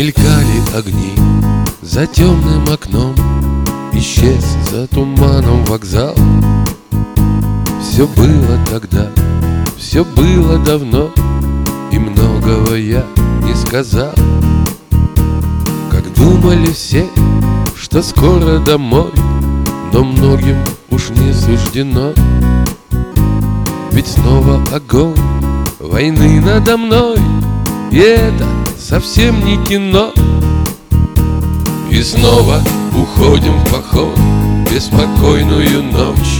Мелькали огни за темным окном, исчез за туманом вокзал. Все было тогда, все было давно, и многого я не сказал. Как думали все, что скоро домой, но многим уж не суждено. Ведь снова огонь войны надо мной, и это совсем не кино. И снова уходим в поход в беспокойную ночь.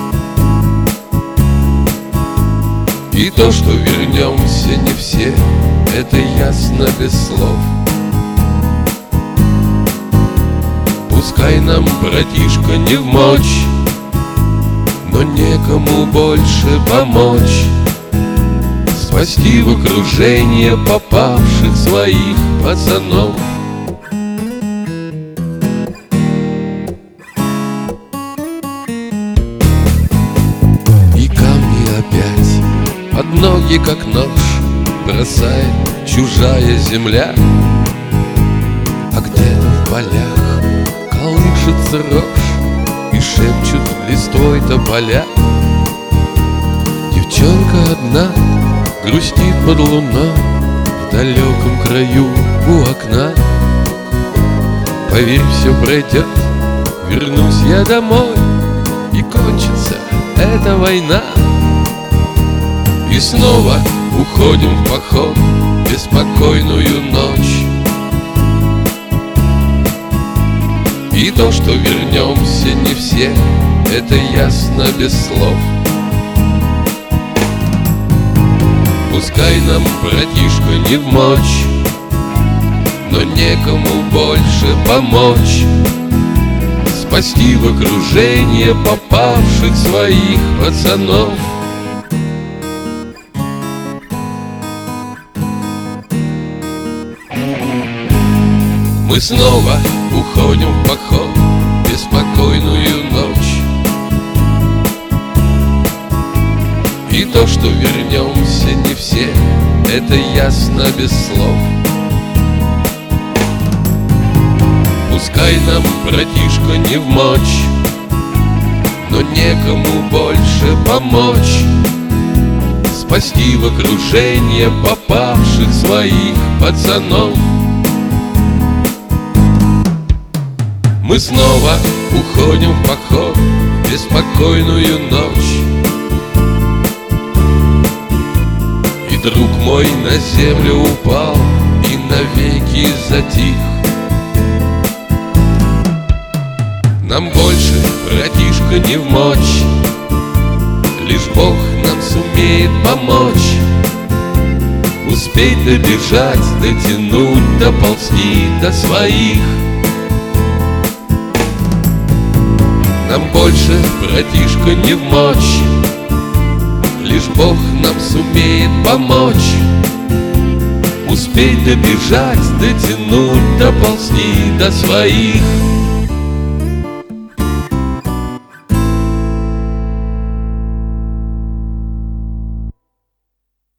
И то, что вернемся не все, это ясно без слов. Пускай нам, братишка, не вмочь, но некому больше помочь, спасти в окружение попавших своих пацанов. И камни опять под ноги, как нож, бросает чужая земля. А где-то в полях колышется рожь и шепчут листвой тополя. Девчонка одна грустит под луной в далеком краю у окна. Поверь, все пройдет, вернусь я домой, и кончится эта война. И снова уходим в поход в беспокойную ночь. И то, что вернемся не все, это ясно без слов. Пускай нам, братишка, не вмочь, но некому больше помочь, спасти в окружение попавших своих пацанов. Мы снова уходим в поход в беспокойную ночь. И то, что вернемся не все, это ясно без слов. Пускай нам, братишка, не вмочь, но некому больше помочь, спасти в окружение попавших своих пацанов. Мы снова уходим в поход в беспокойную ночь. И друг мой на землю упал и навеки затих. Нам больше, братишка, не вмочь, лишь Бог нам сумеет помочь, успеть добежать, дотянуть, доползти до своих. Нам больше, братишка, не вмочь, лишь Бог нам сумеет помочь, успеть добежать, дотянуть, доползти до своих.